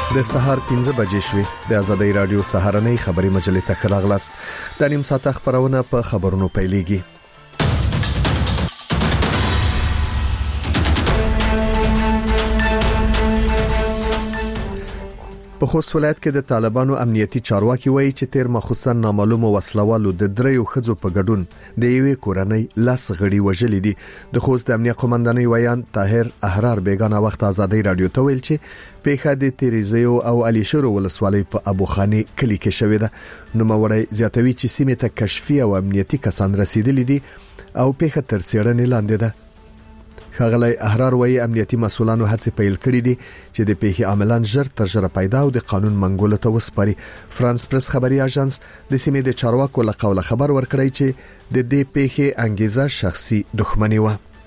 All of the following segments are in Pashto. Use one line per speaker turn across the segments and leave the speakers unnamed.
د سهار 15 بجې شوې د آزادۍ رادیو سهارنۍ خبري مجلې ته خلاغلاست د نیم ساعت خبرونه په خبرونو پیلېږي. په خوست ولایت کې د طالبانو امنیتي چارواکي وایي چې تیر مخصوصا نامعلومه وسلوالو د دریو خځو په ګډون د یوې کورنۍ لاس غړي وژلې دي. د خوست د امنیت قومندانۍ ویان طاهر احرار بیگانه وخت آزادۍ رادیو ته ویل چې پیښه د تیریزیو او علي شورو ولسوالۍ په ابوخاني کلی کې شوې ده. نوموړی زیاتوي چې سیمه ته کشفي او امنیتي کسان رسیدلي دي او پیښه تر څېړنې لاندې ده. ښاغلی احرار وایي امنیتي مسؤلانو هڅې پیل کړې دي چې د پیښې عاملان ژر تر ژره پیدا او د قانون منګولو ته وسپاري. فرانس پریس خبري اژانس د سیمې د چارواکو له قوله خبر ورکړی چې د دې پیښې انګیزه شخصي دښمني و.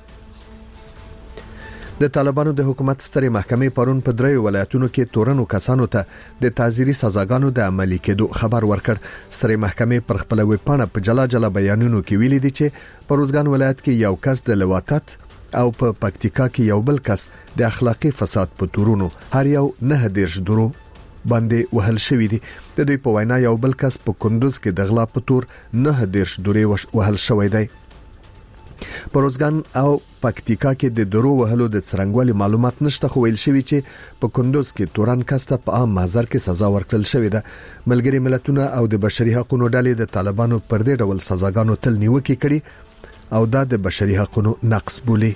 د طالبانو د حکومت سترې محکمې پرون په دریو ولایتونو کې تورنو کسانو ته د تعزیري سزاګانو د عملي کېدو خبر ورکړ. سترې محکمې پر خپل ویبپاڼه په جلا جلا بیانونو کې ویلي دي چې په روزګان ولایت کې یو کس د لواطت او په پکتیکا کې یو بل کس د اخلاقی فساد په تورونو هر یو 9 درو باندې وهل شوی دی. د دوی په وینا یو بل کس په کندوز کې د غلا په تور 9 درې وهل شوی دی. په روزګان او پکتیکا کې د درو وهلو د څرنګوالي معلومات نشته، خو ویل شوی چې په کندوز کې تورن کسته په عام محضر کې سزا ورکړل شوې ده. ملګری ملتونه او د بشري حقوقو ډلې د طالبانو پر دې ډول سزاګانو تل نیوکه کړي او دا د بشري حقوقو نقض بولي.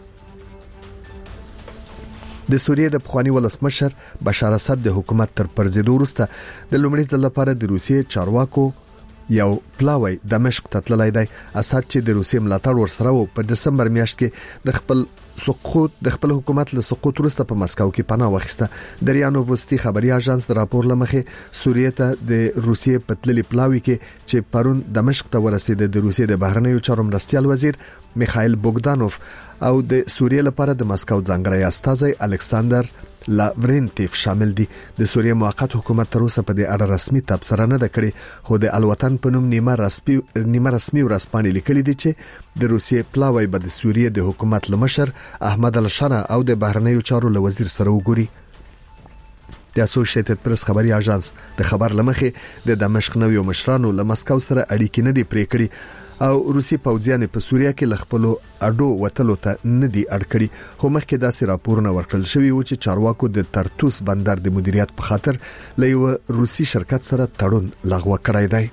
د سوریې د پخوانی ولسمشر بشار اسد د حکومت تر پرځېدو وروسته د لومړي ځل لپاره د روسیې چارواکو یو پلاوی دمشق ته تللی دی. اسد چې د روسیې ملاتړ ورسره و په دسمبر میاشت کې د خپل حکومت له سقوط وروسته په مسکو کې پناه واخیسته. د ریانو وستي خبري اژانس د راپور لمخې سوریې ته د روسیې په تللي پلاوی کې چې پرون دمشق ته ورسېد د روسیې د بهرنیو چارو مرستیال وزیر میخائیل بوګدانوف او د سوریې لپاره د مسکو ځانګړی استازی الکساندر لاورنټیف شامل دي. د سوریې موقت حکومت تر اوسه په دې اړه رسمي تبصره نه ده کړې، خو د الوطن په نوم نیمه رسمي ورځپاڼې لیکلي دي چې د روسیې پلاوی به د سوریې د حکومت لمشر احمد الشرا او د بهرنیو چارو وزیر سره وګوري. د اسوسییټډ پریس خبري اژانس د خبر لمخې د دمشق نویو مشرانو له مسکو سره اړیکې نه دي پرې کړې او روسي پوځیان په سوریه کې لخپلو اډو وتلو ته نه دي اړ کړی. خو مخکې داسې راپورونه ورکړل شوی و چې چارواکو د ترتوس بندر د مدیریت په خاطر له یو روسي شرکت سره تړون لغوه کړی دی.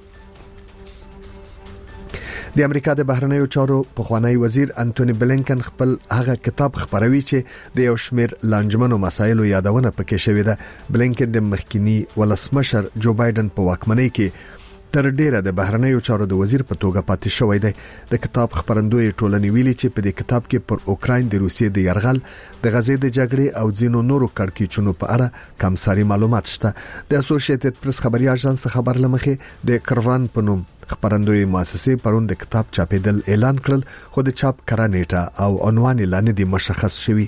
د امریکا د بهرنیو چارو پخوانی وزیر انټونی بلینکن خپل هغه کتاب خبروي چې د یو شمېر لانجمنو مسایلو یادونه پکې شوې ده. بلینکن د مخکینی ولسمشر جو بایدن په واکمنۍ کې تر ډیره د بهرنیو چارو د وزیر په توګه پاتې شوی دی. د کتاب خبرندوی ټولنې ویلي چې په دې کتاب کې پر اوکراین د روسیې د يرغل، د غزې د جګړې او ځینو نورو کړکېچونو په اړه کمساري معلومات شته. د اسوسییټډ پریس خبري اژانس خبر لمخې د کروان په نوم خبرندوی مؤسسې پرون د کتاب چاپېدل اعلان کړل، خو د چاپ کړه نیټه او عنوان لاندې د مشخص شوی.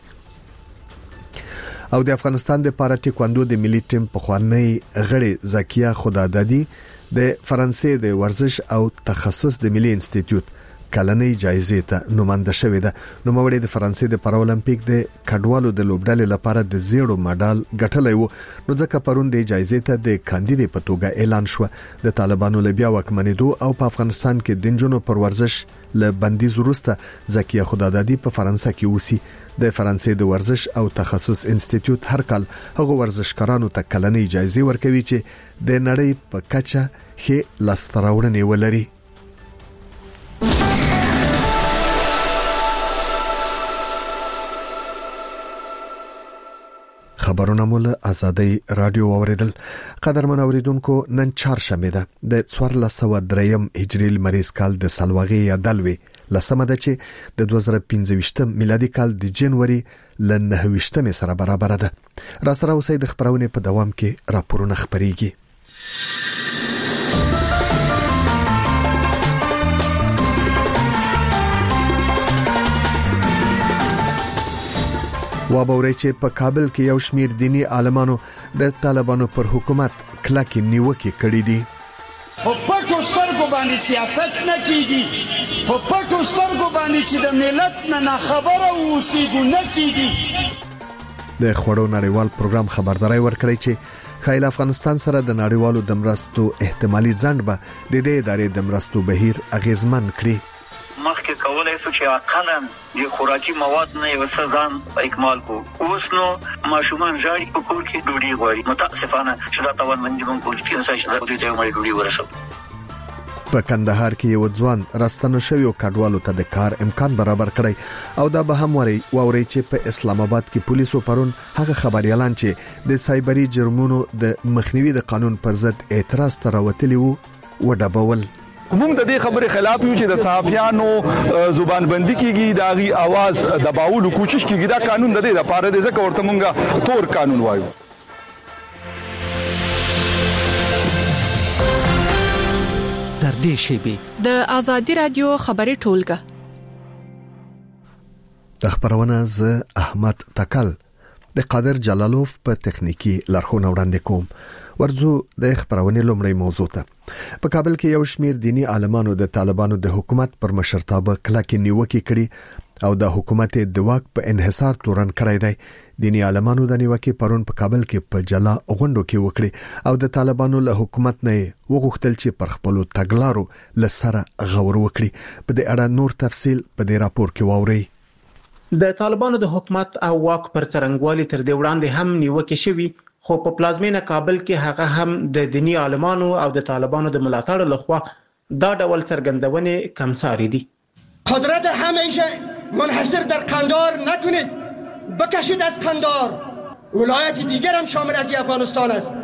او د افغانستان د پارا ټیکواندو د ملي ټیم پخوانی غړي زکیه خدادادي د فرانسې د ورزش او تخصص د ملي انسټیټیوټ کلنۍ جایزې ته نوماند شوې ده. نوموړی د فرانسې د پارالمپیک د کډوالو د لوبډلې لپاره د زیړو مډال ګټلی و، نو ځکه پرون د جایزې ته د کاندید په توګه اعلان شو. د طالبانو له بیا واکمنېدو او په افغانستان کې د جنونو پر ورزش له بندیز وروسته زکیه خدادادي په فرانسه کې اوسي. د فرانسې د ورزش او تخصص انسټیټیوټ هر کال هغه ورزشکارانو ته کلنۍ جایزې ورکوي چې د نړۍ په کچه ښه لاسته راوړنې ولري. خبرونه مول آزادۍ رادیو اوریدل. قدرمن اوریدونکو، نن چهارشنبه ده د 1403 هجری لمریز کال د سلواغې یا دلوي لسمه ده چې د 2015 میلادي کال د جنوري ل 9 سره برابر ده. را سره اوسې د خبرونه په دوام کې راپورونه خبريږي. وابوري چې په کابل کې یو شمیر دینی عالمانو د طالبانو پر حکومت کلکې نیوکې کړې دي.
په پټو سترګو باندې سیاست نه کیږي، په پټو سترګو باندې چې د ملت نه خبره اوسېږي نه کیږي.
د خوړو نړیوال پروګرام خبرداري ورکړی چې خایل افغانستان سره د نړیوالو د مرستو احتمالي ځند به د دې ادارې د مرستو بهیر اغیزمن کړي.
مخکې کولای شو چې اقلا د خوراکي مواد نه یو ځان اکمال کو. اوس نو ماشومان ژاړي په کور کې ډوډۍ غواړي. متاسفانه چې دا توانمندي مونږ کوم چې څه چې دوی ته مړ ډوډۍ ورسو.
په کندهار کې یو ځوان راستنو شوی کډوالو ته د کار امکان برابر کړی او دا به هم ووري چې په اسلام آباد کې پولیسو پرون هغه خبري اعلان چې د سایبری جرمونو د مخنیوي د قانون پر ضد اعتراض تراوتلی وو وډبول.
موږ د دې خبرې خلاف یو چې د صحافیانو زبان بندي کیږي داغي आवाज دباولو کوشش کیږي. دا قانون د دې لپاره د ځکه ورته موږ تور قانون وایو.
تر دې شی
د آزادي رادیو خبري ټولګه
د خبرونه ز احمد تکل د قادر جلالوف په تخنیکی لارښوونه وړاندې کوم. ورزو د خبرونه لومړی موضوع ته. په کابل کې یو شمیر دینی عالمانو د طالبانو د حکومت پر مشرتابه کلکې نیوکې کړي او د حکومت د واک په انحصار تورن کړی دی. دینی عالمانو د نیوکې پرون په کابل کې په جلا غونډو کې وکړي او د طالبانو له حکومت نه وغوښتل چې پر خپل تګلارو لسره غور وکړي. په دې اړه نور تفصيل په دې راپور کې واوري.
د طالبانو د حکومت او واک پر څرنګوالي تر دې وړاندې هم نیوکې شوي، خو په پلازمینه کابل کې هغه هم د دینی عالمانو او د طالبانو د ملاتړ لخوا دا ډول څرګندونې کمساري دي.
قدرت همیشه منحصر در قندار نکنید، بکشید از قندار. ولایت دیگر هم شامل از افغانستان است.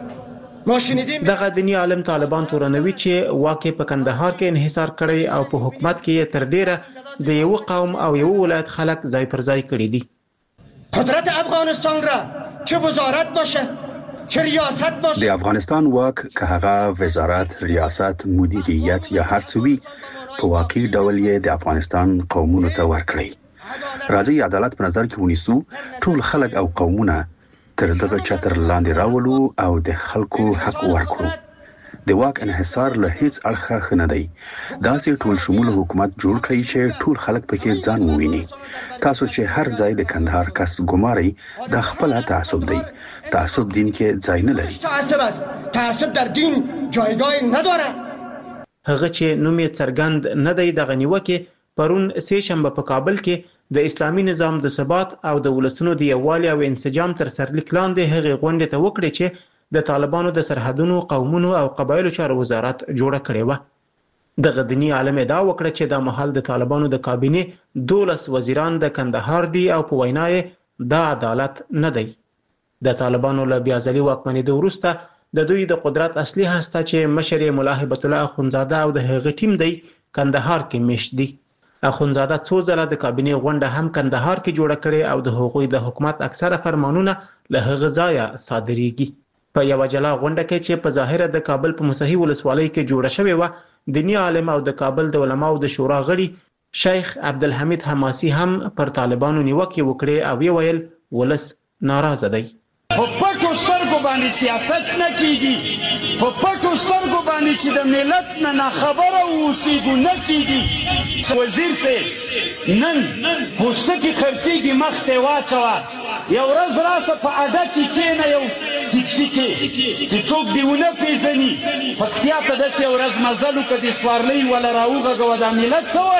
ما شنیدیم
دغه دینی عالم طالبان تورنوي چې واقع په کندهار کې انحصار کړی او په حکومت کې تر ډیره د یو قوم او یو ولایت خلک ځای پر ځای کړی دي.
قدرت افغانستان را چه وزارت باشه چه ریاست باشه،
د افغانستان واک که هغه وزارت، ریاست، مدیریت یا هر څه وي په واقعي ډول یې د افغانستان قومونو ته ورکړي. راځي عدالت په نظر کې ونیسو، ټول خلک او قومونه تر دغه چتر لاندې راولو او د خلکو حق ورکړو. د واک انحصار له هیڅ اړخه خنه دی. داسې ټول شمول حکومت جوړ کړی چې ټول خلک پکې ځان وویني. تاسو چې هر ځای د کندهار کس ګماري د خپل تعصب دی. تعصب دین کې ځای نه لري.
تعصب است، تعصب در دین جایگاه نداره.
هغه چې نوم یې څرګند نه دی د غنیوکه پرون سه شنبه په کابل کې د اسلامي نظام د ثبات او د ولسونو د یووالي او انسجام تر سرلیک لاندې هغه غونډه ته وکړي چې د طالبانو د سرحدونو، قومونو او قبایلو چارو وزارت جوړه کړې و. د غدنی عالم دا وکړه چې د محل د طالبانو د کابینه 12 وزیران د کندهار دي او په وینای دا عدالت نه دی. د طالبانو له بیازلي واکمنۍ د وروسته د دوی د قدرت اصلي هسته چې مشر ملا هیبت الله اخونزاده او د هغه ټیم دی کندهار کې مشت دي. اخونزاده څو ځله د کابینه غونډه هم کندهار کې جوړه کړې او د حقوقي د حکومت اکثره فرمانونه له هغه ځای صادرېږي. په یو جلا غونډه کې چې په ظاهر د کابل په مصحی ولسوالۍ کې جوړه شوې و، دینی عالم او د کابل د علماو د شورا غړي شیخ عبدالحمید حماسی هم پر طالبانو نیوکه وکړه او ویل ولس ناراضه دی.
په پټو سترګو باندې سیاست نه کیږي، په پټو سترګو باندې چې د ملت نه خبره اوسېږي نه کیږي. وزیر سي نن پوسټکی خرچيږي مخته واچوا، یو ورځ راسه په اډه کې کېنه یو ټیکسي کې چې څوک دیونه پیژني پکتیا ته داسې یو ورځ مزلو که د سوارلۍ ولا راوغږوه دا ملت څه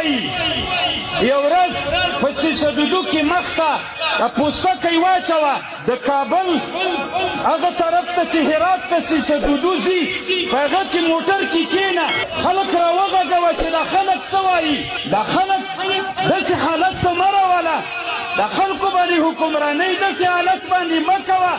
وایي. یو ورځ په شیشه دودو کې مخته پوستکی واچوه د کابل هغه طرف ته چې هرات ته شیشه دودو ځي په هغه کې موټر کې کېنه خلک راوغږوه چې دا خلک څه وایي. دا خلک داسې حالت ته مه راوله، دا خلکو باندې حکمرانۍ داسې حالت باندې مه کوه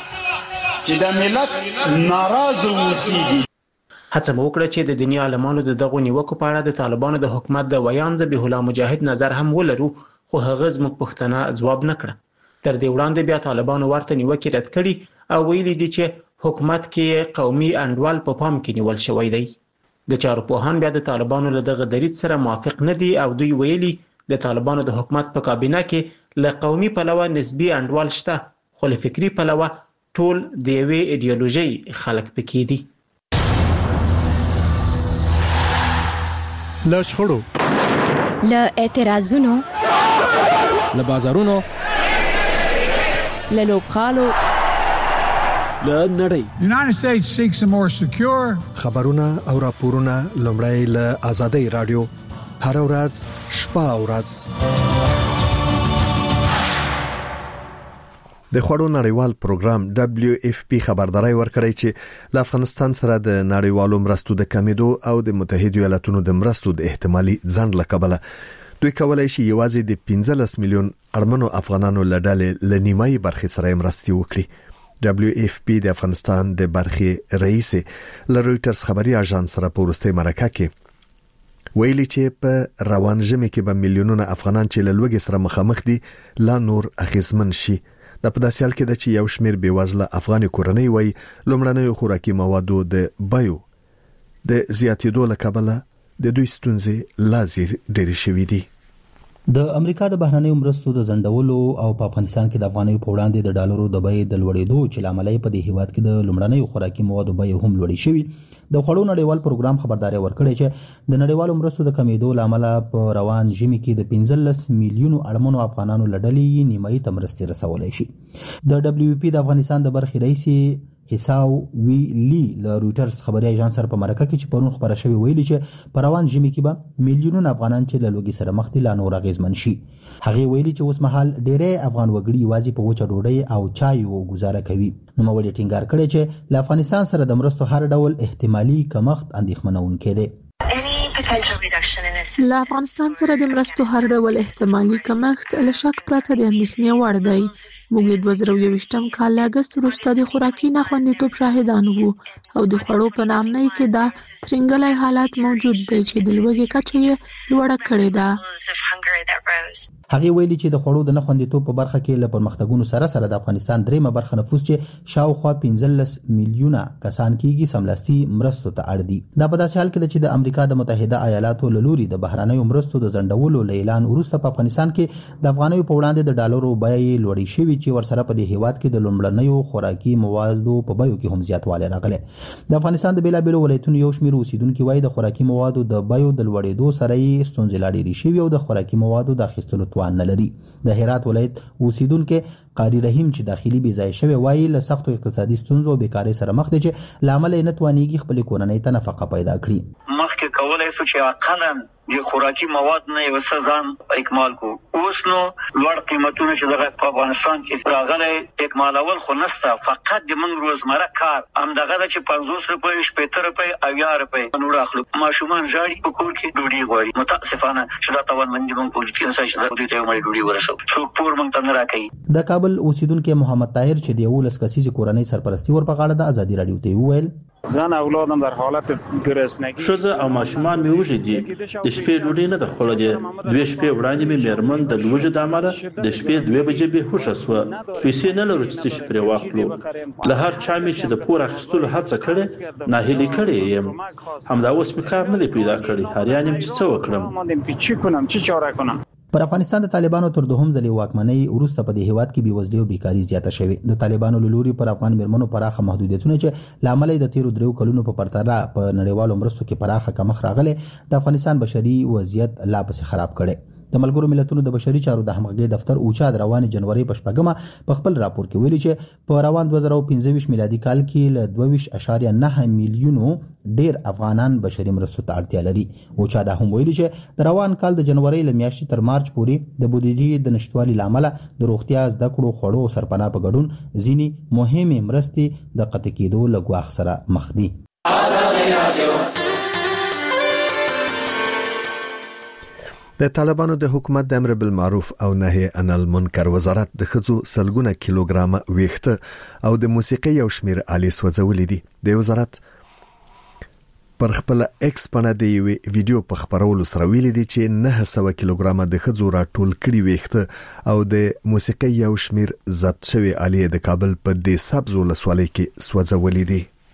چې د ملت ناراضه اوسېږي.
هڅه وکړه چې د دینی عالمانو د دغو نیوکو په اړه د طالبانو د حکومت د ویان ذبیح الله مجاهد نظر هم ولرو، خو هغه زموږ پوښتنه ځواب نه کړه. تر دې وړاندې بیا طالبانو ورته نیوکې رد کړي او ویلي دي چې حکومت کې قومي انډول په پام کې نیول شوی دی. د چارواکان بیا د طالبانو له دغه دریځ سره موافق نه دي او دوی ویلي د طالبانو د حکومت په کابینه کې له قومي پلوه نسبی انډول شته، خو له فکری پلوه ټول د یوې ایډیالوژي خلک پکې دي.
له شخړو،
له اعتراضونو،
له بازارونو، للوبخالو
لنړۍ.
United States seeks a more secure
خبرونه او راپورونه لومړی له آزادۍ رادیو هر ورځ شپه او ورځ د خوړو نړیوال پروګرام WFP خبرداري ورکړی چې له افغانستان سره د نړیوالو مرستو د کمیدو او د متحده ایالاتونو د مرستو د احتمالي ځنډ لکبله دوی کولای شي یوازې د 15 میلیون ارمنو افغانانو لړل لنیمای برخې سره مرستي وکړي. WFP د افغانستان د برخې رئیس لرویټرز خبري اژانس سره په ورستۍ مرکه کې ویلي چې په روان ژمي کې به میلیونونه افغانان چې له لوږې سره مخامخ دي لا نور اخیزمن شي. د پداسیال کې د چې یو شمیر بیوزله افغاني کورنۍ وای لومړنیو خوراکي موادو د بایو د زیاتېدو لکبله د دوی ستونزې لا ډېرې شوې دي.
د امریکا د بهرنیو مرستو د ځنډولو او په افغانستان کې د افغانیو په وړاندې د ډالرو د بیې د لوړېدو چې لامل یې په دې هیواد کې د لومړنیو خوراکي موادو بیې هم لوړې شوې. د خوړو نړیوال پروګرام خبرداري ورکړې چې د نړیوالو مرستو د کمیدو لامل په روان ژمي کې د 15 میلیونو اړمنو افغانانو لړلې نیمایي تمرستي رسولای شي. د WFP د افغانستان د برخې رئیس حساو وی لی له رويټرز خبري اژانس سره په مرکه کې چې پرون خبره شوې ویلي چې په روان ژمي کې به میلیونونه افغانان چې له لوږې سره مخ دي لا نور اغیزمن شي. هغه ویلي چې اوس مهال ډېری افغان وګړي واځي په وچه ډوډۍ او چایو گزاره کوي. نو مولي ټینګار کړی چې له افغانستان سره د مرستو هر ډول احتمالي کمښت اندېښمنونکی دی.
له افغانستان سره د مرستو هر ډول احتمالي کمښت له شک پرته د اندېښنې وړ دی. موږ د 2021م کال اگست وروسته د خوراکي ناخوندیتوب شاهدان وو او د خوړو په نامنۍ کې دا ترنګلای حالات موجود دی چې د لوږې کچه یې لوړه کړې ده.
هغه ویلي چې د خوړو د نخوندیتوب په برخه کې له پرمختګونو سره سره د افغانستان دریمه برخه نفوس چې شاوخوا 15 میلیونه کسان کېږي سملاسي مرستو ته اړ دي. دا په داسې حال کې چې د امریکا د متحده ایالاتو له لوري د بهرنیو مرستو د ځنډولو اعلان وروسته په افغانستان کې د افغانیو په وړاندې د ډالرو بیې لوړې شوې چې ورسره په دې هیواد کې د لومړنیو خوراکي موادو په بیو کې هم زیاتوالی راغلی. د افغانستان د بیلابیلو ولایتونو یو شمېر اوسیدونکي وایي د خوراکي موادو د بیو د لوړېدو سره یې ستونزې لا ډېرې شوې او د خوراکي موادو د اخیستلو توان نه لري. د هرات ولایت اوسیدونکو قاری رحیم چې داخلي بې ځای شوی وایي له سختو اقتصادي ستونزو او بیکارۍ سره مخ دي چې لامل یې نه توانېږي خپل کورنۍ ته نفقه پیدا کړي.
مخکې کولای شو چې اقلا د خوراکي مواد نه یو سزان اکمال کو. اوس نو لوړ قیمتونه چې د افغانستان کې راغلي اکمالول خو نسته، فقط د من روزمره کار همدغه چې 50 روپۍ 70 روپۍ او 10 روپۍ نور اخلو. ماشومان ژاړي په کور کې ډوډۍ غواړي. متاسفانه چې دا توانمندي مونږ په کې نشي چې دوی ته یو ډوډۍ ورسو څوک پور مونږ ته نه راکړي.
د کابل اوسیدونکو محمد طاهر چې د 11 کسیزه کورنۍ سرپرستی ور په غاړه د ازادي رادیو ته ویل
ځان اولادم در حالت ګرسنګي
شوزه او ماشومان می وژي دي د شپې ډوډۍ نه د خوړلې. دوه شپې وړاندې می مېرمن د لوژه د امره د شپې 2 بجې به هوښ شو. پیسې نه لرو چې شپې واخلو. له هر چا می چې د پور اخیستلو هڅه کړې نه هلي کړې يم. همدا اوس می کار نه پیدا کړی. هریانم چې څه وکړم
چې چاره کنم.
پر افغانستان د طالبانو تر دوهم ځلې واکمنۍ وروسته په دې هیواد کې بېوزلي او بیکاری زیاته شوې. د طالبانو له لوري پر افغان مېرمنو پراخه محدودیتونه چې لامل د تیرو 3 کلونو په پرتله په نړیوالو مرستو کې پراخه کمښت راغلی د افغانستان بشري وضعیت لا پسې خراب کړي. د ملګرو ملتونو د بشري چارو د همغږي دفتر اوچا د روان جنوري په شپږمه په خپل راپور کې ویلي چې په روان 2025 میلادي کال کې له 22.9 میلیونو ډیر افغانان بشري مرستو ته اړتیا لري. اوچا دا هم ویلي چې د روان کال د جنوري له میاشتې تر مارچ پورې د بودیجې د نشټوالي لامل د روغتیا زده کړو خوړو سرپناه په ګډون ځینی مهمه مرستې د قطع کېدو له ګواښ سره مخ دي.
د طالبانو د حکومت د امر بالمعروف او نهي عن المنکر وزارت د خځو سلګونه کیلوګرام ویښته او د موسیقي یو شمیر آلې سوځولې دي. د وزارت پر خپل ایکس باندې د ویډیو په خبرولو سره ویلي دي چې 900 کیلوګرام د خځو راټول کړي ویښته او د موسیقي یو شمیر ضبط شوی آلې د کابل په د سبز ولسوالۍ کې سوځولې دي.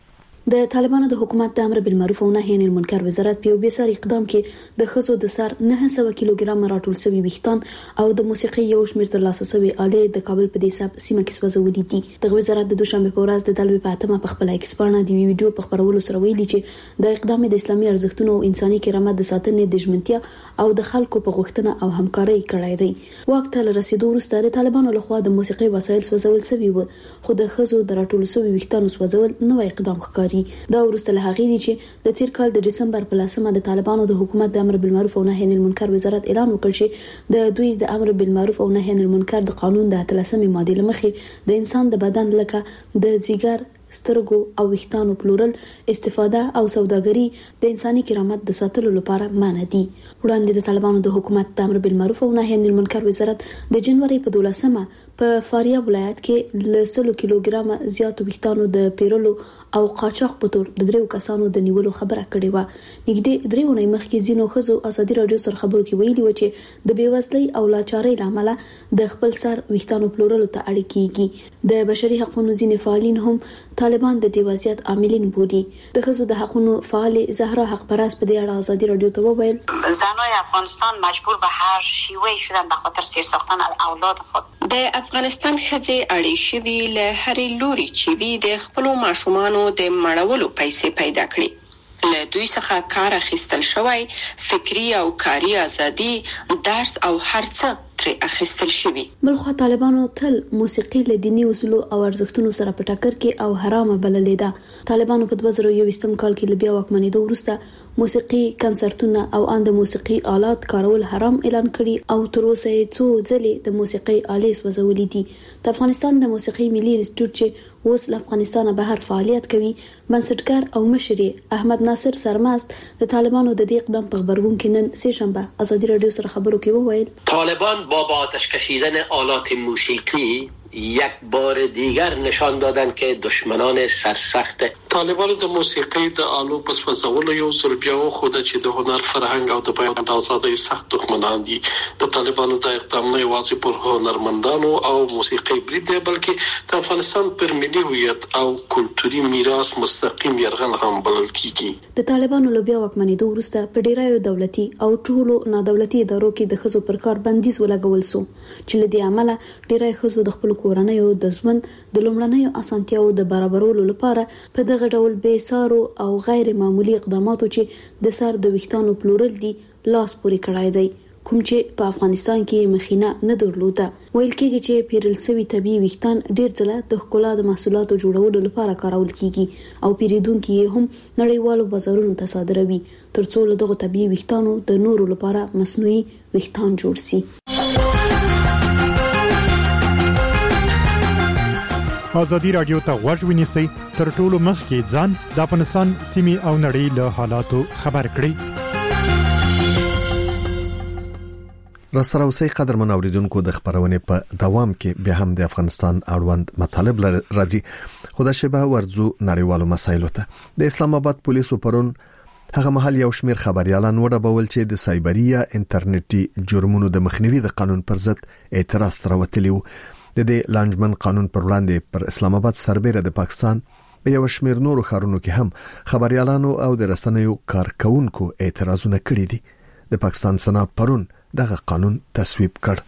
د طالبانو د حکومت د امر بالمعروف او نهي عن المنکر وزارت په یو بیسار اقدام کې د خزو د سر 900 کیلوګرام راټول شوی ویښتان او د موسیقي یو شمېر ترلاسه شوی آلې د کابل په دې سیمه کې سوځولې دي. د وزارت د دوشنبه په ورځ د دلوي په اتمه په خپل ایکس باندې د ویډیو په خبرولو سره ویلي چې د اقدام د اسلامي ارزښتونو او انساني کرامت د ساتنې د ژمنتیا او د خلکو په غوښتنه او همکارۍ کړای دی. وخت له رسیدو وروسته د طالبانو لخوا د موسیقي وسایل سوځول شوی و، خو د خزو د راټول شوی ویښتانو سوځول نوې اقدام ښکاري. دا ورسته له هغې دي چې د تیر کال د دسمبر په لسمه د طالبانو د حکومت د امر بالمعروف او نهي عن المنکر وزارت اعلان وکړ چې د دوی د امر بالمعروف او نهي عن المنکر د قانون د 13مې ماده لمخې د انسان د بدن لکه د ځیګر، سترګو او ویښتانو پلورل، استفاده او سوداګري د انساني کرامت د ساتلو لپاره مانع دي. وړاندې د طالبانو د حکومت د امر بالمعروف او نهي عن المنکر وزارت د جنوري په 12مه په فاریاب ولایت کې له 100 کیلوګرام زیات ویښتانو د پیرلو او قاچاق په تور د 3 کسانو د نیولو خبره کړې و. نږدې 3 ونې مخکې ځینو خزو ازادي رادیو سره خبرو کې ویلي و چې د بیوزلۍ او لاچارۍ لامل د خپل سر ویښتانو پلورلو ته اړ کیږي. د بشري حقوقو ځینې فعالین هم طالبان د دې وضعیت عاملین بودي. د خزو د حقوقو فعال زهرا حق پرست په دې اړه ازادي رادیو ته وویل
زنای افغانستان مجبور به هر شیوه شدن به خاطر سیر ساختن اولاد خود. د افغانستان ښځې اړې شوي له هرې لوري چې وي د خپلو ماشومانو د مړولو پیسې پیدا کړي. له دوی څخه کار اخیستل شوی، فکری او کاری ازادي، درس او هر څه ترې اخیستل شوی.
بلخو طالبانو تل موسیقي له دیني اصولو او ارزښتونو سره په ټکر کې او حرامه بللې ده. طالبانو په 2021 کال کې بیا واکمنېدو وروسته موسیقي کنسرتونه او اند موسیقي آلات کارول حرام اعلان کړي او تر اوسه یې څو ځلې د موسیقي آلې سوځولې دي. د افغانستان د موسیقي ملي انسټیټیوټ چې اوس له افغانستان بهر فعالیت کوي، بنسټګر او مشر احمد ناصر سرمست د طالبانو د دې اقدام په خبرګون کې نن سه شنبه ازادي رادیو سره خبرو کې وویل
طالبان با آتش کشیدن آلات موسیقی یک بار دیگر نشان دادن که دشمنان سرسخت
طالبان د موسیقي د آلو په سوځولو یو ځل بیا وښوده چې د هنر، فرهنګ او د بیان د ازادۍ سخت دښمنان دي. د طالبانو د اقدام نه یوازې پر هنرمندانو او موسیقي برید دی، بلکې د افغانستان پر ملي هویت او کلتوري میراث مستقیم یرغل هم بلل کیږي.
د طالبانو له بیا واکمنېدو وروسته په ډیرایو دولتي او ټولو نادولتي ادارو کې د خزو پر کار بندیز ولګول شو چې له دې عمله ډیرای خزو د خپل کورنیو د ژوند د لومړنیو اسانتیاو د برابرولو لپاره په دغه ډول بې سارو او غیر معمولی اقداماتو چې د سر د ویښتانو پلورل دي لاس پورې کړای دی، کوم چې په افغانستان کې مخینه نه درلوده. ویل کېږي چې پیرل سوي طبي ویښتان ډېر ځله د ښکلا د محصولاتو جوړولو لپاره کارول کیږي او پیریدونکو یې هم نړیوالو بازارونو ته صادروي ترڅو له دغه طبي ویښتانو د نورو لپاره مصنوعي ویښتان جوړ شي.
ازادي رادیو ته غوږ ونیسئ، تر ټولو مخکې ځان د افغانستان سیمې او نړۍ له حالاتو خبر کړئ.
راسره اوسئ قدرمن اوریدونکو، د خبرونې په دوام کې به هم د افغانستان اړوند مطالب راځي. خو د شبه ورځو نړیوالو مسایلو ته د اسلام آباد پولیسو پرون هغه محل یو شمیر خبريالان وډبول چې د سایبري یا انټرنیټي جرمونو د مخنیوي د قانون پر ضد اعتراض راوتلی و. د دې لانجمن قانون پر وړاندې پر اسلام آباد سربېره د پاکستان په یو شمیر نورو ښارونو کې هم خبريالانو او د رسنیو کارکونکو اعتراضونه کړي دي. د پاکستان سنا پرون دغه قانون تصویب کړ.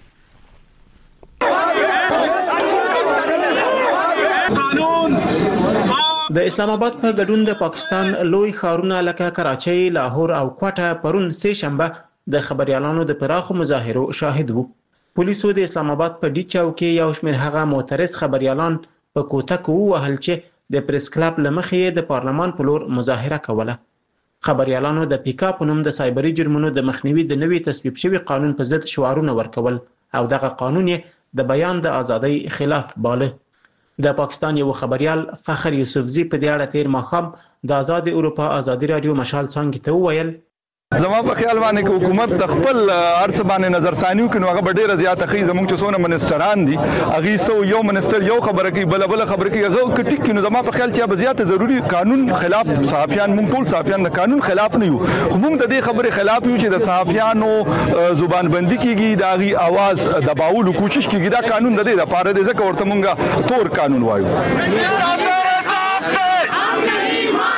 د اسلام آباد په ګډون د پاکستان لوی ښارونه لکه کراچۍ، لاهور او کوټه پرون سه شنبه د خبريالانو د پراخو مظاهرو شاهد وو. پولیسو د اسلام آباد په ډی چاو کې یو شمېر هغه معترض خبريالان په کوټه کې وهل چې د پریس کلب لمخې د پارلمان په لور مظاهره کوله. خبريالانو د پیکا په نوم د سایبري جرمونو د مخنیوي د نوي تصویب شوی قانون په ضد شعارونه ورکول او دغه قانون یې د بیان د ازادۍ خلاف باله. د پاکستان یو خبريال فخر یوسفزی په دې اړه تیر ماښام د آزاد اروپا ازادي رادیو مشال څنګه ته وویل
زما په خیال باندې چې حکومت د خپل ارث باندې نظر ثانیو کې نو هغه ډیره زیاته خي زموږ چې څونه منسټران دي هغه سو یو منسټر یو خبره کوي بل خبره کوي هغه کټیک کې نو زما په خیال چې به زیاته ضروری قانون خلاف صحافیان مونږ ټول صحافیان د قانون خلاف نه یو موږ د دې خبره خلاف یو چې د صحافیانو زبان بندي کیږي د غي आवाज دباولو کوشش کیږي دا قانون د دې لپاره د ځکه ورته مونږه تور قانون وایو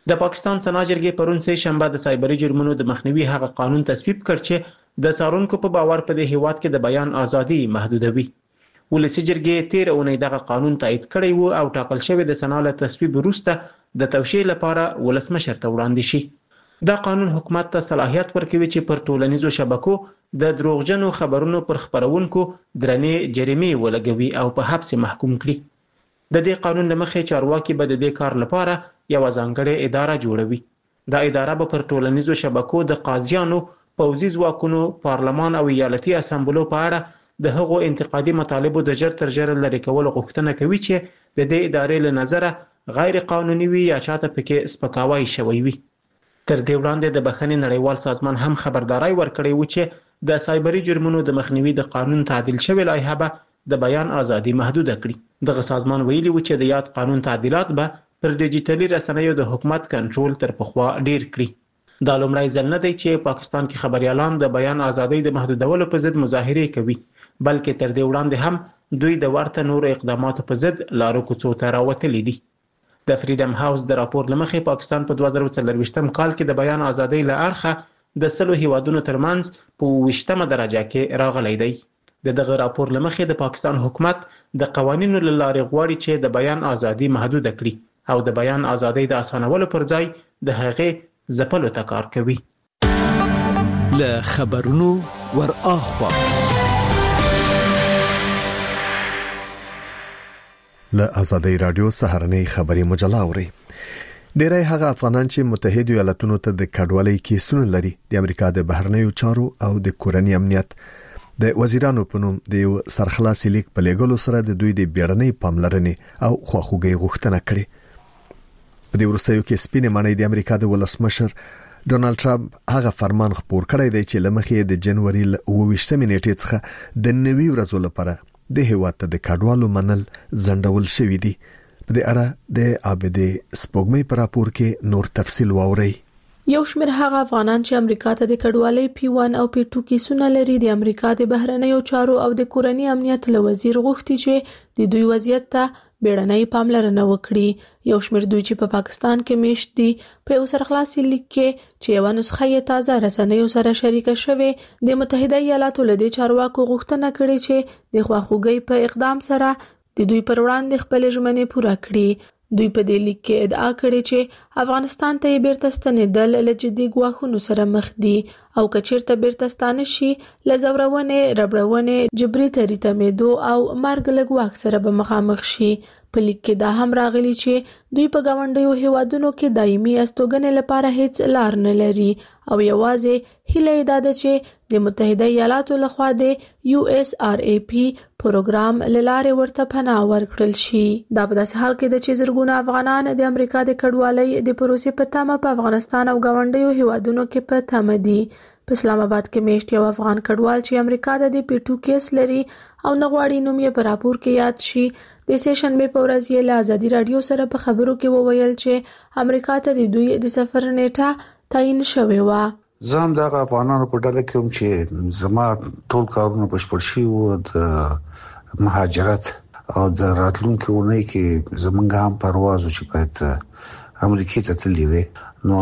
د پاکستان سنا جرګې پرون سه شنبه د سایبري جرمونو د مخنیوي هغه قانون تصویب کړ چې د څارونکو په باور په دې هیواد کې د بیان ازادي محدودوي. ولسی جرګې 13 اونۍ دغه قانون تایید کړی وو او ټاکل شوی د سنا له تصویب وروسته د توشیح لپاره ولسمشر ته وړاندې شي. دا قانون حکومت ته صلاحیت ورکوي چې پر ټولنیزو شبکو د دروغجنو خبرونو پر خبرونکو درنې جریمې ولګوي او په حبس محکوم کړي. د دې قانون لمخې چارواکي به د دې کار لپاره یو ځانګړې اداره جوړوي. دا اداره به پر ټولنیزو شبکو د قاضیانو، پوځي ځواکونو، پارلمان او ایالتي اسامبلو په اړه د هغو انتقادي مطالبو د ژر تر ژره لرې کولو غوښتنه کوي چې د دې ادارې له نظره غیر قانوني وي یا چاته پکې سپکاوی شوی وي. تر دې وړاندې د بخښنې نړیوال سازمان هم خبرداري ورکړې و چې د سایبري جرمونو د مخنیوي د قانون تعدیل شوی لایحه به د بیان ازادي محدود کړي. دغه سازمان ویلي و چې د یاد قانون تعدیلات به پر ډیجیټلي رسنیو د حکومت کنټرول تر پخوا ډیر کړي. دا لومړی ځل نه دی چې پاکستان کې خبريالان د بیان ازادۍ د محدودولو په ضد مظاهره کوي، بلکې تر دې وړاندې هم دوی د ورته نورو اقداماتو په ضد لارو کوڅو ته راوتلي دي. د فریډم هاوس د راپور لمخې پاکستان په 2024 کال کې د بیان ازادۍ له اړخه د 10 هیوادونو ترمنځ په 20مه درجه کې راغلی دی. دغه راپور لمخې د پاکستان حکومت د قوانینو له لارې غواړي چې د بیان ازادي محدود کړي او د بیان ازادۍ د اسانولو پر ځای د هغې ځپلو ته کار کوي.
له خبرونو ور اخوا
له ازادۍ رادیو سهارنۍ خبري مجله اوري. ډیری هغه افغانان چې متحده ایالاتونو ته د کډوالۍ کیسونه لري د امریکا د بهرنیو چارو او د کورنۍ امنیت د وزیرانو په نوم د یو سرخلاصي لیک په لګولو سره د دوی د بیړنۍ پاملرنې او خواخوږۍ غوښتنه کړې. په دې وروستیو کې سپینې مانۍ د امریکا د ولسمشر ډونالد ټرمپ هغه فرمان خپور کړی دی چې لمخې د جنوري 28 نیټې څخه د 90 ورځې لپاره د هیواد ته د کډوالو منل ځنډول شوی دی. په دې اړه د عابدې سپوږمۍ پر راپور کې نور تفصیل واورئ.
یو شمېر هغه افغانان چې امریکا ته د کډوالۍ P1 او P2 کیسونه لري د امریکا د بهرنیو چارو او د کورنۍ امنیت له وزیر غوښتي چې د دوی وضعیت ته بیړنۍ پاملرنه وکړي. یو شمېر دوی چې په پاکستان کې میشت دي په یو سرخلاصي لیک کې چې یو نسخه یې تازه رسنیو سره شریک شوه د متحده ایالاتو له چارواکو غوښتنه کړې چې د خواخوږۍ په اقدام سره د دوی پر وړاندې خپل ژمنې پوره کړي. دوی په دې لیک کې ادعا کړې چې افغانستان ته بیرته ستنېدل له جدي ګواښونو سره مخ دي او کچیرته بیرته ستانه شي له زورونې، ربړونې، جبري تریتمېدو او مرګ له ګواښ سره به مخامخ شي. په لیک کې دا هم راغلي چې دوی په ګاونډیو هیوادونو کې دایمي استوګنې لپاره هیڅ لار نه لري او یوازې هیله یې ده چې د متحده ایالاتو لخوا د USRAP پروګرام لاره ورته پناه ورکړل شي. دا په داسې حال کې ده چې زرګونه افغانان د امریکا د کډوالۍ د پروسې په تمه په افغانستان او ګاونډیو هیوادونو کې په تمه دي. په اسلام آباد کې میشت یو افغان کډوال چې امریکا د P2 کیس لري او نغواړي نوم یې په راپور کې یاد شي د سیشنبه په ورځ یې له ازادي رادیو سره په خبرو کې وویل چې امریکا ته د دوی د سفر نیټه تعیین شوې و.
زه هم د افغانانو په ډله کې هم چې زما ټول کارونه بشپړ شي او د مهاجرت او د راتلونکو ونې کې زمونږ هم پرواز چې باید امریکا ته تللی وي نو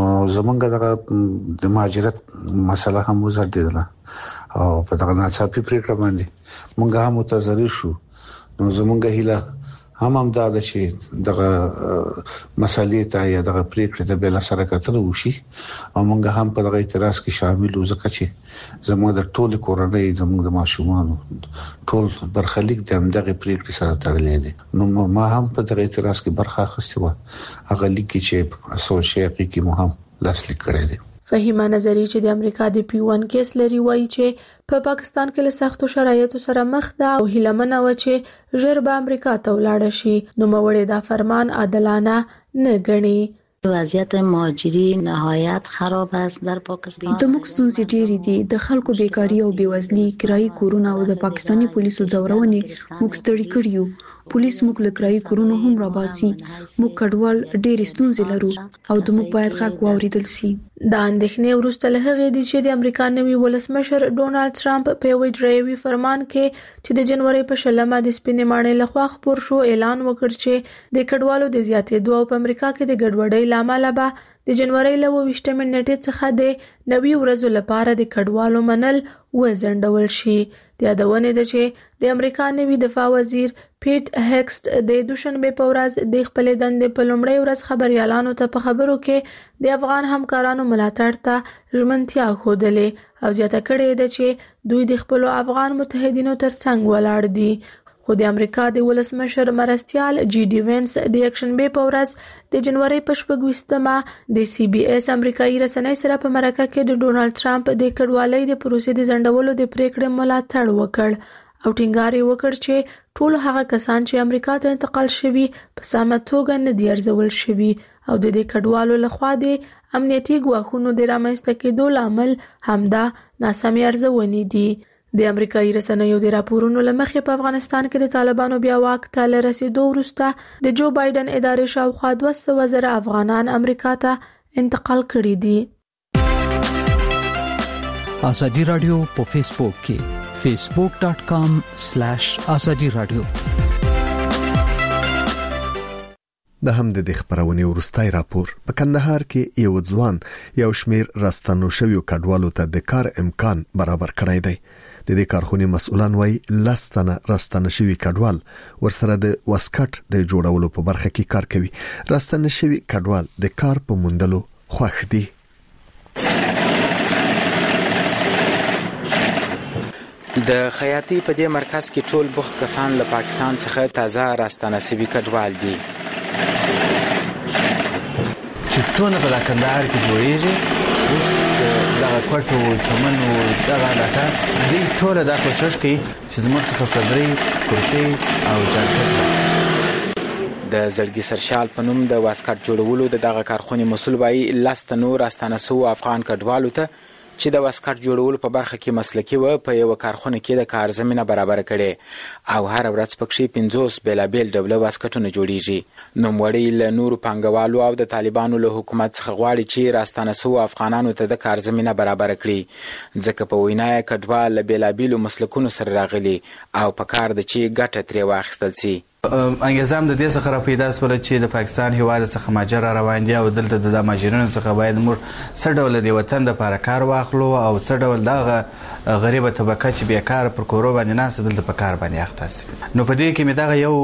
زمونږ د مهاجرت مسله هم وزړدله او په دغه ناڅاپي پریکړه باندې مونږ هم متضرر شو. نو زمونږ هیله هم دا ده چې دغه مسالې ته یا دغه پریکړې ته بل سره کتنه وشي او مونږ هم په دغه اعتراض کې شامل وځکه چې زموږ د ټول کورنۍ زموږ د ماشومانو ټول برخلیک د دغه پریکړې سره تړلې دي. نو ما هم په دغه اعتراض کې برخه اخیستې و. هغه لیک چې اسوسییټ کې مو هم لاسلیک کړی دی.
فهیمه نظری چې د امریکا د P1 کیس لري وایي چې په پاکستان کې له سختو شرایطو سره مخ ده او هیله منه و چې ژر به امریکا ته ولاړ شي. نو موري دا فرمان عادلانه نه ګڼي.
وضعیت مهاجرین نهایت خراب است در پاکستان.
د موږ ستونزې ډېرې دي. د خلکو بیکاری او بیوزلي، کرایي کورونه او د پاکستاني پولیسو ځورونې موږ ستړي کړي یو. پولیس موږ له کرایي کورونو هم راباسي. موږ کډوال ډېرې ستونزې لرو او د موږ باید غږ واوریدل شي.
دا اندېښنې وروسته له هغې دي چې د امریکا نوي ولسمشر ډونالد ټرمپ په یو ډرایوي فرمان کې چې د جنوري په 20 د سپینې ماڼۍ لخوا خپور شو اعلان وکړ چې د کډوالو د زیاتېدو او په امریکا کې د ګډوډۍ لامل به د جنوري له 28 نیټې څخه د 90 ورځو لپاره د کډوالو منل وځنډول شي. د یادونه ده چې د امریکا نوي دفاع وزیر پیټ هیکسټ د دوشنبه په ورځ د خپل دندې په لومړۍ ورځ خبريالانو ته په خبرو کې د افغان همکارانو ملاتړ ته ژمنتیا ښودلې او زیاته کړې ده چې دوی د خپل افغان متحدینو ترڅنګ ولاړ دي. خو د امریکا د ولسمشر مرستيال جی ډي وینس د یکشنبه په ورځ د جنوري په 26مه د سی بي اس امریکایي رسنۍ سره په مرکه کې د ډونالد ټرمپ د کډوالۍ د پروسې د ځنډولو د پریکړې ملاتړ وکړ او ټینګار یې وکړ چې ټول هغه کسان چې امریکا ته انتقال شوي په سمه توګه نه دي ارزول شوي او د دې کډوالو لخوا د امنیتي ګواښونو د رامنځته کېدو لامل همدا ناسمې ارزونې دي. د امریکایي رسنیو د راپورونو لمخې په افغانستان کې د طالبانو بیا واک ته رسیدو وروسته د جو بایدن ادارې شاوخوا 200 زره افغانان امریکا ته انتقال کړي دي.
ازادي رادیو په فیسبوک کې facebook.com/azadi radio
د هم د خبرونې ورستای راپور په کندهار کې یو ځوان یو شمیر راستنو شوی کډوالو ته د کار امکان برابر کړی دی. د دې کارخونې مسؤلان وایي لستنه راستنه شوی کډوال ورسره د واسکټ د جوړولو په برخه کې کار کوي. راستنه شوی کډوال د کار په موندلو خوښ دي.
د خیاطۍ په دې مرکز کې ټول بوخت کسان له پاکستان څخه تازه راستنه شوي کډوال دي.
چې څونه په کندهار کې جوړیږي اوس دغه کوټو چمنو دغه علاقه دوی ټول د کوشش کوي چې زموږ څخه صدري کرتي او جاکټ
د زړګي سرشال په نوم د واسکټ جوړولو دغه کارخونې مسول وایي لست نور راستنه سو افغان کډوالو ته چې د واسکټ جوړولو په برخه کې مسلکي و په یو کارخونه کې د کار زمينه برابر کړي او هر ورځ پکې 50 بیلابل ډول واسکټونه جوړیږي. نو وړي له نور پنګوالو او د طالبانو له حکومت څخه غواړي چې راستنه سو افغانانو ته د کار زمينه برابر کړي ځکه په وینای کډوال بیلابل مسلکونو سره راغلي او په کار د چې ګټه ترې واخیستل سي.
انګزام د دې څخه را پیدا شول چې د پاکستان هیواد څخه ماجر روان دي او دلته د ماجرانو څخه باید موږ سړډول د وطن د لپاره کار واخلو او سړډول دغه غریبه طبقه چې بیکار پر کورو باندې ناس دلته په کار باندې اخته شي. نو په دې کې مې دغه یو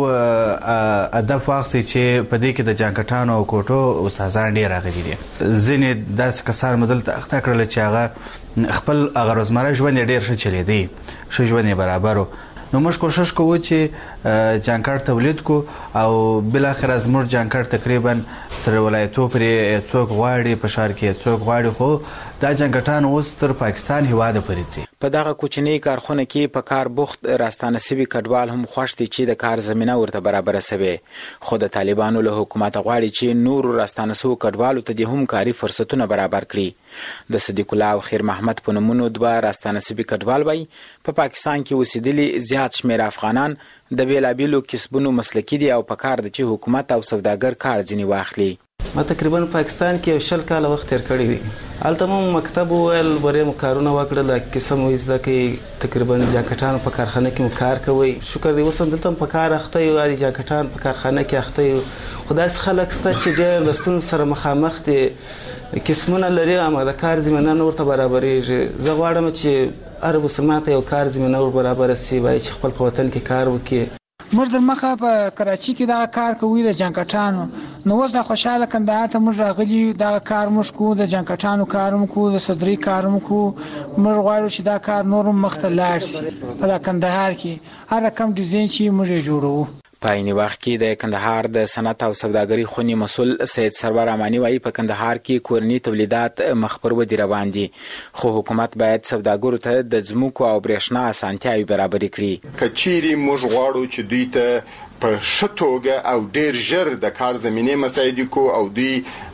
ادب واخستې چې په دې کې د جانکټانو او کوټو استادان ډیر راغلي دي. ځینې داسې کسان مدل ته اخته کړل چې هغه خپل هغه روزمره ژوند ډیر ښه چلیدي ښه ژوند برابرو. نو موږ کوشش کوو چې جانکټ تولید کو او بل اخر از موږ جانکټ تقریبا تر ولایتو پرې څوک غواړي په شهر کې څوک غواړي خو دا جانکټان اوس تر پاکستان هیواد پورې ځي.
په دغه کوچنی کارخونه کې په کار بوخت راستانه سوي کډوال هم خوښ دي چې د کار زمينه ورته برابر شوي خو د طالبانو له حکومت غواړي چې نور راستانه سو کډوالو ته د هم کاری فرصتونه برابر کړي. د صدیق الله او خیر محمد په نومونو دوه راستانه سوي کډوال وای په پاکستان کې اوسېدلي زیات شمیر افغانان د بیلابیلو کسبونو مسلکي دي او په کار د چې حکومت او سوداګر کار ځنی واخلي.
ما تقریبا پاکستان کې 10 کال وخت تیر کړی دی. البته مو مکتب ول برې کارونه وکړل قسم وې ځکه تقریبا جاکټان په کارخانه کې مو کار کوي. شکر دی وسم دلته په کار اخته یو علي جاکټان په کارخانه کې اخته یو. خدای خلک ست چې ډېر لستون سره مخامخ دي قسمونه لري اما د کار زمينه نور ته برابرېږي. زه غواړم چې عربو سماته یو کار زمينه ور برابر شي وای چې خپل په وطن کې کار وکړي.
موږ د مخه په کراچي کې دا کار کوي د جانکټانو نو اوس د خوشاله کندهار ته موږ راغلي دا کار موږ کوو د جانکټانو کارم کوو د صدري کارم کوو. موږ غواړو چې دا کار نور مخته لاړ شي په کندهار کې هر رقم ډیزاین چې موږ جوړو.
په عین وخت کې د کندهار د صنعت او سوداګرۍ خونی مسول سید سرور امانی وایي په کندهار کې کورنی تولیدات مخبر ودی روان دي خو حکومت باید سوداګرو ته د ځمکو او برېښنا اسانتیاوي برابر کړي.
کچيري موږ غواړو چې دوی ته په شتوګه او ډیر ژر د کار زمينه مساعدي کو او دوی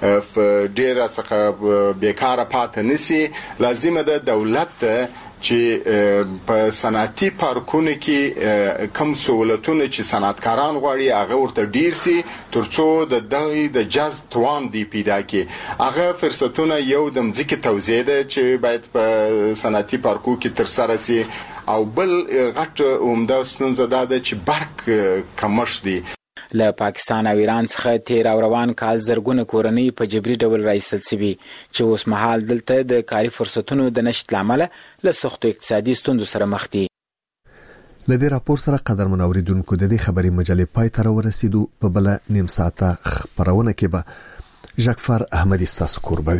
ډیر څخه بیکاره پاتې نشي. لازمه ده دولت چې په صنعتي پارکونو کې کم سہولتونه چې صنعتکاران غواړي هغه ورته ډیر سي ترڅو د جذب توان دی پیدا کړي. هغه فرصتونه یو د مځکې توزیع ده چې باید په صنعتي پارکو کې تر سره سي او بل غټ عمده ستونزه ده چې برق کمښت دی.
له پاکستان او ایران څخه تیر او روان کال زرګونه کورنۍ په جبري ډول راایستل شوي چې اوس مهال دلته د کاري فرصتونو د نشت لامل له سختو اقتصادي ستونزو سره مخ دي.
لدې راپور سره قدرمن اوریدونکو د دې خبري مجلې پای ته ورسېدو. په بل نیم ساعته خبرونه کې به ژغفر احمدي ستاسو کوربوي.